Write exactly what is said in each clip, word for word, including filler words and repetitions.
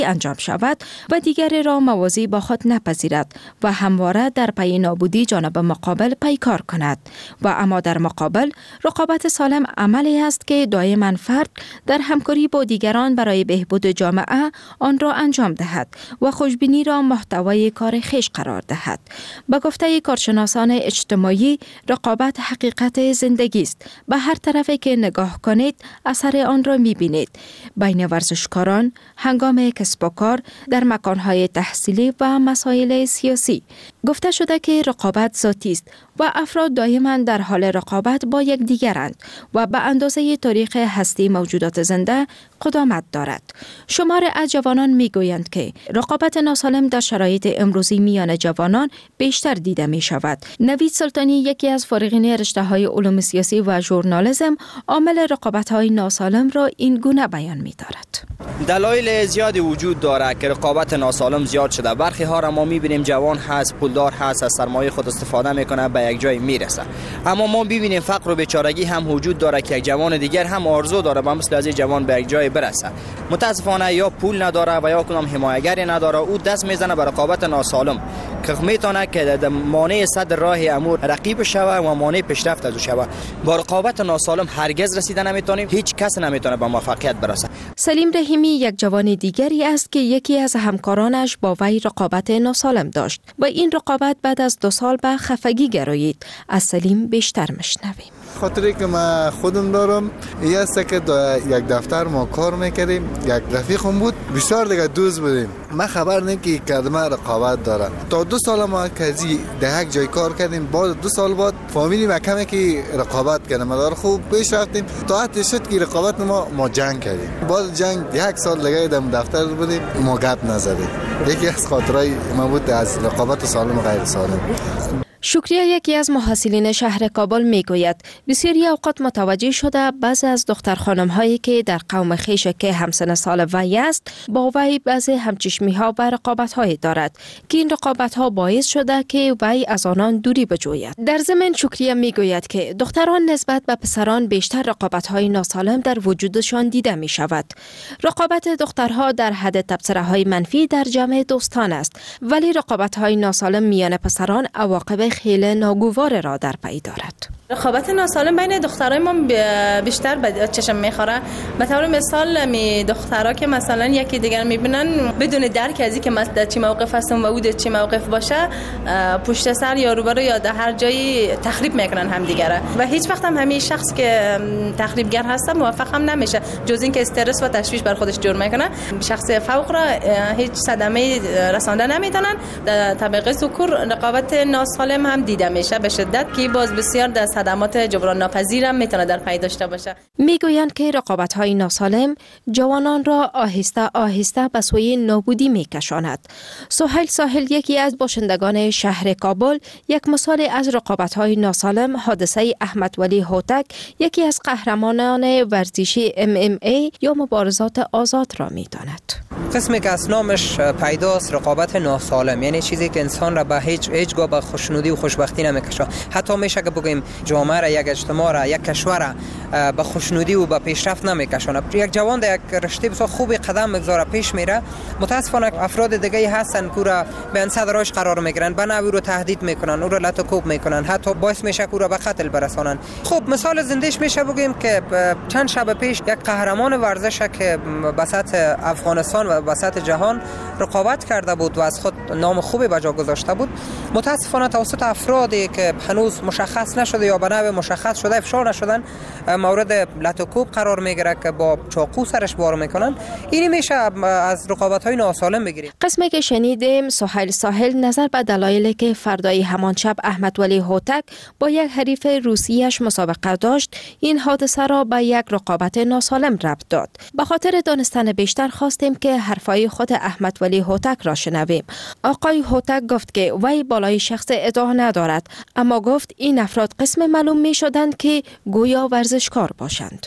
انجام شود و دیگری را موازی با خود نپذیرد و همواره در پی نابودی جانب مقابل پیکار کند. و اما در مقابل رقابت سالم عملی است که دائما فرد در همکاری با دیگران برای بهبود جامعه آن را انجام دهد و خوشبینی را محتوای کار خویش قرار دهد. به گفته کارشناسان اجتماعی، رقابت حقیقت زندگی است. به هر طرفی که نگاه کنید اثر آن را می‌بینید. بین ورزشکاران، هنگام کسب و کار، در مکان‌های تحصیلی و مسائل سیاسی. گفته شده که رقابت ذاتی است و افراد دائما در حال رقابت با یکدیگرند و به اندازه تاریخ هستی موجودات زنده قدامت دارد. شمار از جوانان میگویند که رقابت ناسالم در شرایط امروزی میان جوانان بیشتر دیده می شود. نوید سلطانی، یکی از فارغین رشته‌های علوم سیاسی و ژورنالیسم، عامل رقابت‌های ناسالم را این گونه بیان می‌دارد. دلایل زیادی وجود دارد که رقابت ناسالم زیاد شده. برخی ها را ما می‌بینیم جوان هست، پولدار هست، از سرمایه خود استفاده می‌کنه، به یک جای میرسه. اما ما می‌بینیم فقر و بیچارگی هم وجود داره که یک جوان دیگر هم آرزو داره با مثل از این جوان به یک جای برسه. متاسفانه یا پول نداره و یا کدام حمایتگری نداره، او دست میزنه به رقابت ناسالم که میتونه که مانع صد راه امور رقیب شوه و مانع پیشرفت از او شوه. با رقابت ناسالم هرگز رسیدن نمیتونیم، هیچ کس نمیتونه به موفقیت برسه. سلیم رحیمی یک جوان دیگری است که یکی از همکارانش با وی رقابت ناسالم داشت و این رقابت بعد از دو سال به خفگی گرایید. از سلیم بیشتر میشنویم. خاطری که من خودم دارم این است که یک دفتر ما کار میکردیم، یک رفیقم بود، بسیار دیگه دوست بودیم. من خبر نیم که کدمه رقابت داره. تا دو سال ما کزی ده یک جای کار کردیم، بعد دو سال بعد فامیلی ما کمی که رقابت کردیم، مدار خوب پیش رفتیم تا حتی شد که رقابت ما ما جنگ کردیم. بعد جنگ یک سال دیگه در دفتر بودیم، ما گپ نزدیم. یکی از خاطرای ما بود از رقابت سالم و غیر سالم. شکریه، یکی از محصلین شهر کابل میگوید بسیاری اوقات متوجه شده بعضی از دختر خانم هایی که در قوم خویش که همسن سال وی است با وی بعضی همچشمی ها و رقابت های دارد که این رقابت ها باعث شده که وی از آنان دوری بجوید. در ضمن شکریه میگوید که دختران نسبت به پسران بیشتر رقابت های ناسالم در وجودشان دیده می شود. رقابت دخترها در حد تبصره های منفی در جمع دوستان است، ولی رقابت های ناسالم میان پسران عواقب خیلی ناگوار را در پی دارد. رقابت ناسالم بین دخترای ما بیشتر به چشم میخوره. به طور مثال می دخترها که مثلا یکی دیگر میبینن بدون درک از اینکه مثلا چی موقف هستن و او در چی موقف باشه، پشت سر یا روبرو یا در هر جایی تخریب میکنن هم دیگره و هیچ وقت هم همین شخص که تخریبگر هست موفق هم نمیشه، جز اینکه استرس و تشویش بر خودش جور میکنه. شخص فوق را هیچ صدمه رسانده نمیتونن. در طبقه ذکور رقابت ناسالم هم دیده میشه به شدت که باز بسیار در صدمات جبران ناپذیرم میتونه در پی داشته باشه. میگویند که رقابت‌های ناسالم جوانان را آهسته آهسته به سوی نابودی میکشاند. سهیل ساحل، یکی از باشندگان شهر کابل، یک مثال از رقابت‌های ناسالم حادثه احمد ولی هوتک، یکی از قهرمانان ورزشی ام ام ای یا مبارزات آزاد را میداند. قسمی که از نامش پیداست رقابت ناسالم، یعنی چیزی که انسان را به هیچ هیچگاه به خوشنودی و خوشبختی نمیکشه. حتی میشه که بگیم جامعه را، یک اجتماع را، یک کشور را به خوشنودی و به پیشرفت نمیکشونه. یک جوان در یک رشته بسیار خوبی قدم میگذاره پیش میره، متاسفانه افراد دیگه هستن که را به انصدراش قرار میگیرن، به نوی رو تهدید میکنن، او رو لطوکوب میکنن، حتی باعث میشه که او را به قتل برسانن. خب مثال زندهش میشه بگیم که چند شب پیش یک قهرمان ورزش که به سطح افغانستان و به سطح جهان رقابت کرده بود و از خود نام خوبی به جا گذاشته بود، متاسفانه توسط افرادی که هنوز مشخص نشده یا به نوع مشخص شده افشار نشدن مورد لطوکوب قرار میگیره که با چاقو سرش بار میکنن. این میشه از رقابت‌های ناسالم بگیریم. قسمی که شنیدیم سهیل ساحل نظر به دلایلی که فردای همان شب احمد ولی هوتک با یک حریف روسیش مسابقه داشت، این حادثه را به یک رقابت ناسالم ربط داد. به خاطر دانستن بیشتر خواستیم که حرفای خود احمد ولی هوتک را شنویم. آقای هوتک گفت که وی بالای شخص ادعا ندارد، اما گفت این افراد قسم معلوم می شدند که گویا ورزشکار باشند.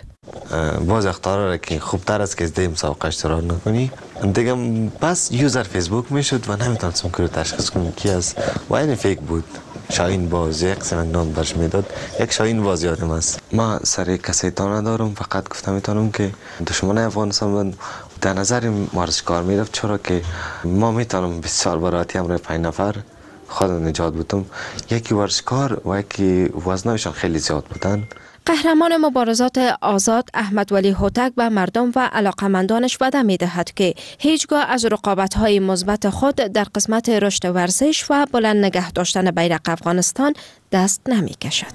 باز اختیار که خوبتر است که از دیم مسابقه اشتراک نکنی دیگه. پس یوزر فیسبوک میشد و نمیتونستم که رو تشخیص کنم کی است و این فیک بود. شاهین باز یک قسم نام برش میداد، یک شاهین باز یادم است. ما سر کسی تا ندارم، فقط گفتم میتونم که دشمن افغانستان در نظر ورزشکار میرفت، چرا که ما میتونم بسیار براتی هم روی پنج نفر خودم نجات بودم. یکی ورزشکار و یکی وزنایشان خیلی زیاد بودن. قهرمان مبارزات آزاد احمد ولی هوتک به مردم و علاقمندانش وعده می‌دهد که هیچگاه از رقابت‌های مثبت خود در قسمت رشد ورزش و بلند نگه داشتن بیرق افغانستان دست نمی‌کشد.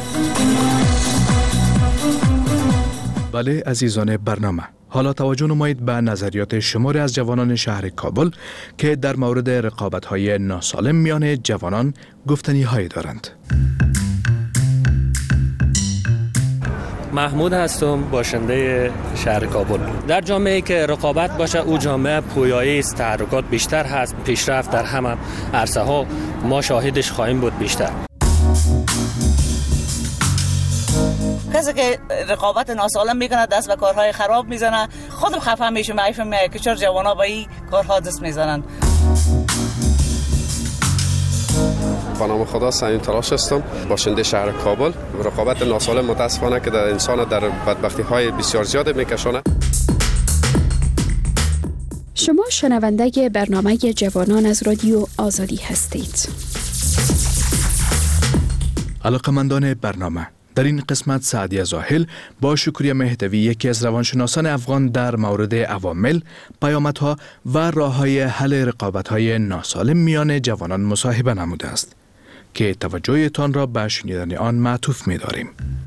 بله عزیزان برنامه، حالا توجه نمایید به نظریات شماری از جوانان شهر کابل که در مورد رقابت‌های ناسالم میان جوانان گفتنی‌هایی دارند. محمود هستم، باشنده شهر کابل. در جامعه‌ای که رقابت باشه، او جامعه پویایی است، تحرکات بیشتر هست، پیشرفت در همه عرصه ها ما شاهدش خواهیم بود بیشتر. کسی که رقابت ناسالم میکنه دست به کارهای خراب میزنه، خودم خفه میشم، عیفم میاد که چرا جوانا با این کارها دست میزنن. با نام خدا سعیم تلاش هستم، باشنده شهر کابل. رقابت ناسالم متاسفانه که در انسان در بدبختی های بسیار زیاد میکشانه. شما شنونده برنامه جوانان از رادیو آزادی هستید. علاقمندان برنامه، در این قسمت سعدیه زاهل با شکریه مهدوی، یکی از روانشناسان افغان، در مورد عوامل، پیامدها و راه‌های حل رقابت‌های ناسالم میان جوانان مصاحبه نموده است که توجهتان را به شنیدن آن معطوف می‌داریم.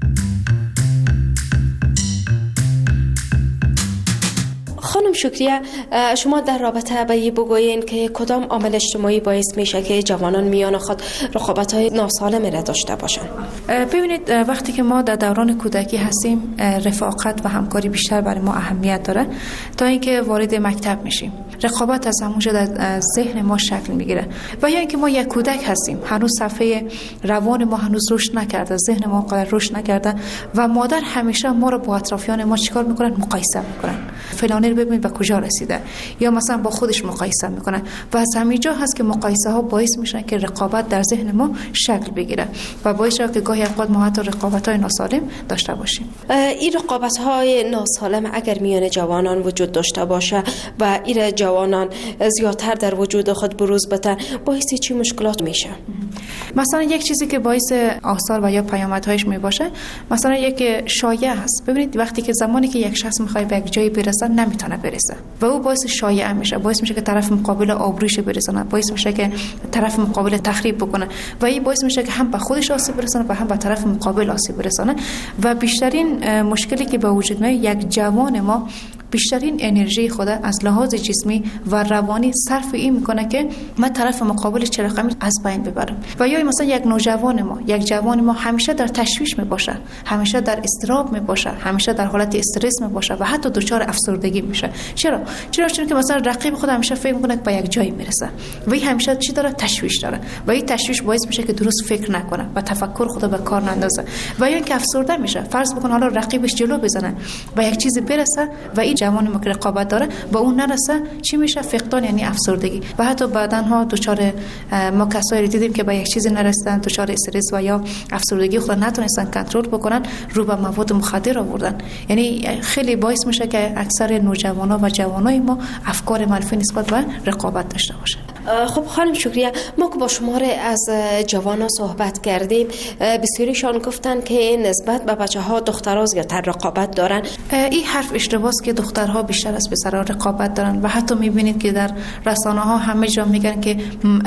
خانم شکریه، شما در رابطه به این بگویین که کدام عامل اجتماعی باعث میشه که جوانان میان خود رقابت‌های ناسالم را داشته باشند؟ ببینید، وقتی که ما در دوران کودکی هستیم، رفاقت و همکاری بیشتر برای ما اهمیت داره تا اینکه وارد مکتب میشیم. رقابت از همونجا در ذهن ما شکل میگیره. و یا اینکه ما یک کودک هستیم، هنوز صفحه روان ما هنوز رشد نکرده، ذهن ما قدر رشد نکرده و مادر همیشه ما رو با اطرافیان ما چیکار میکنن؟ مقایسه میکنن. فلانی رو ببین به کجا رسیده، یا مثلا با خودش مقایسه میکنن و از همینجا هست که مقایسه ها باعث میشن که رقابت در ذهن ما شکل بگیره و باعث شده که گاهی اوقات ما حتی رقابت های ناسالم داشته باشیم. این رقابت های ناسالم اگر میان جوانان وجود داشته باشه و این جوانان زیادتر در وجود خود بروز بدن، باعث چی مشکلات میشه؟ مثلا یک چیزی که باعث آثار و یا پیامدهایش می باشه، مثلا یک شایعه هست. ببینید، وقتی که زمانی که یک شخص میخواد به یک جایی برسه نمیتونه برسه و او باعث شایعه میشه، باعث میشه که طرف مقابل آبروش برسونه، باعث میشه که طرف مقابل تخریب بکنه و این باعث میشه که هم به خودش آسیب برسونه و هم به طرف مقابل آسیب برسونه. و بیشترین مشکلی که به وجود میاد، یک جوان ما بیشترین انرژی خود از لحاظ جسمی و روانی صرف این میکنه که من طرف مقابل چه رقمی از بین ببرم. و یا مثلا یک نوجوان ما، یک جوان ما همیشه در تشویش می باشه، همیشه در اضطراب می باشه، همیشه در حالت استرس می باشه و حتی دچار افسردگی میشه. چرا؟ چرا چون که مثلا رقیب خود همیشه فکر میکنه که به یک جایی میرسه و این همیشه چی داره؟ تشویش داره و این تشویش باعث میشه که درست فکر نکنه و تفکر خود به کار نندازه و یا اینکه افسرده میشه. فرض بکن حالا رقیبش جلو بزنه و یک چیزی برسه و این جوان ما که رقابت داره با اون نرسه، چی میشه؟ فقدان، یعنی افسردگی. و حتی بعدنها دچار ما کسایی دیدیم که به یک چیزی نرسیدن، دچار استرس و یا افسردگی خود نتونستن کنترل بکنن، رو به مواد مخدر آوردن. یعنی خیلی باعث میشه که اکثر نوجوانا و جوانای ما افکار منفی نسبت به رقابت داشته باشه. خب خانم شکریه، ما که با شماره از جوانا صحبت کردیم، بسیاریشان گفتن که نسبت به بچه‌ها دخترها زیادتر رقابت دارن. این حرف اشتباهه که دخترها بیشتر از پسرها رقابت دارن و حتی میبینید که در رسانه‌ها همه جا میگن که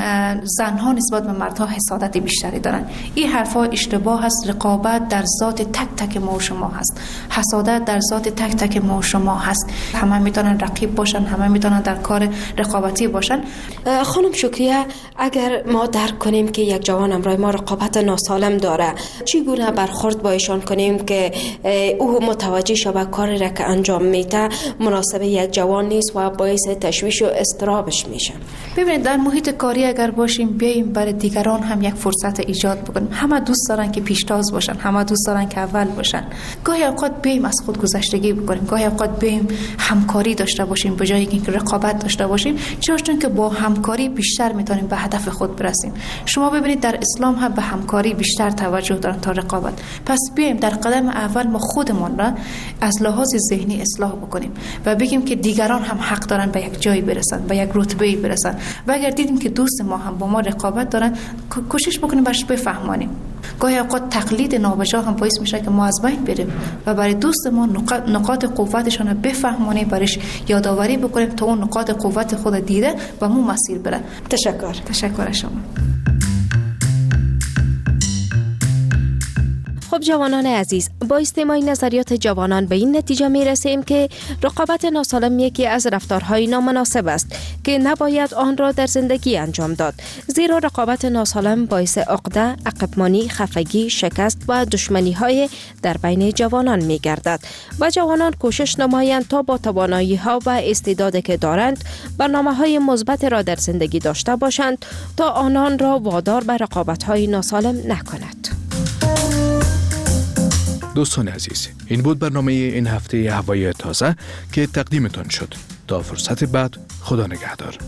زنها نسبت به مردها حسادت بیشتری دارن. این حرفا اشتباه است. رقابت در ذات تک تک ما و شما هست، حسادت در ذات تک تک ما و شما هست. همه میتونن رقیب باشن، همه میتونن در کار رقابتی باشن. خانم شکریه، اگر ما درک کنیم که یک جوان همراه ما رقابت ناسالم داره، چگونه برخورد با ایشان کنیم که او متوجه شه به کاری را که انجام میده مناسب یک جوان نیست و باعث تشویش و اضطرابش میشه؟ ببینید، در محیط کاری اگر باشیم، بیایم برای دیگران هم یک فرصت ایجاد بکنیم. همه دوست دارن که پیشتاز باشن، همه دوست دارن که اول باشن. گاهی اوقات بیایم از خود گذشتگی بکنیم، گاهی اوقات بیایم همکاری داشته باشیم به جای اینکه رقابت داشته باشیم. چرا؟ چون که با همکاری همکاری بیشتر میتونیم به هدف خود برسیم. شما ببینید در اسلام هم به همکاری بیشتر توجه دارن تا رقابت. پس بیایم در قدم اول ما خودمون را از لحاظ ذهنی اصلاح بکنیم و بگیم که دیگران هم حق دارن به یک جایی برسن، به یک رتبه‌ای برسن. و اگر دیدیم که دوست ما هم با ما رقابت دارن، کوشش بکنیم برش بفهمانیم. گاهی اوقات تقلید نابجا هم باعث میشه که ما از بین بریم و برای دوست ما نقاط, نقاط قوتشون رو بفهمونیم، برش یادآوری بکنیم تا اون نقاط قوت خود دیده و مو مسیر بره. تشکر. تشکر شما. خب جوانان عزیز، با استماع نظریات جوانان به این نتیجه می رسیم که رقابت ناسالم یکی از رفتارهای نامناسب است که نباید آن را در زندگی انجام داد، زیرا رقابت ناسالم باعث عقده، عقبمانی، خفگی، شکست و دشمنی های در بین جوانان می گردد و جوانان کوشش نمایند تا با توانایی ها و استعدادی که دارند برنامه های مثبت را در زندگی داشته باشند تا آنان را وادار به رقابت های ناسالم نکند. دوستان عزیز، این بود برنامه این هفته هوای تازه که تقدیمتان شد. تا فرصت بعد، خدا نگهدار.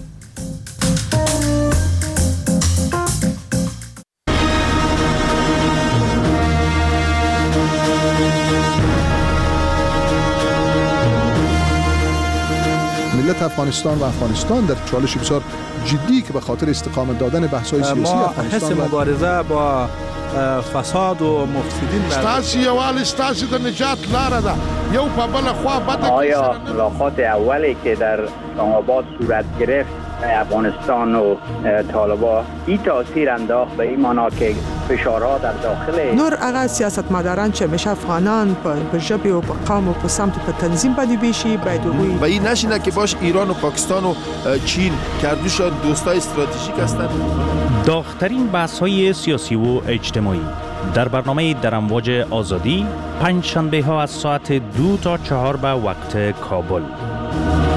ملت افغانستان و افغانستان در چالش بسیار جدی که به خاطر استقامت دادن بحث‌های سیاسی افغانستان ما حس مبارزه با فساد و مفسدین ستاسي یوال ستاسي د نجات لاره ده یو په بل خوا بده. آیا ملاقات اولی که در اسلام‌آباد صورت گرفت افغانستان و طالبان این تاثیر انداخت به این معنا که فشارها در داخل نور هغه سیاستمداران چې همیشه افغانان په ژبه او په قوم او په سمت په تنظیم باندې بیشي باید وګوري و این نشینه که باش ایران و پاکستان و چین کردوش دوستای استراتژیک هستند. داغ‌ترین بحث‌های سیاسی و اجتماعی در برنامه در امواج آزادی پنج شنبه ها از ساعت دو تا چهار به وقت کابل.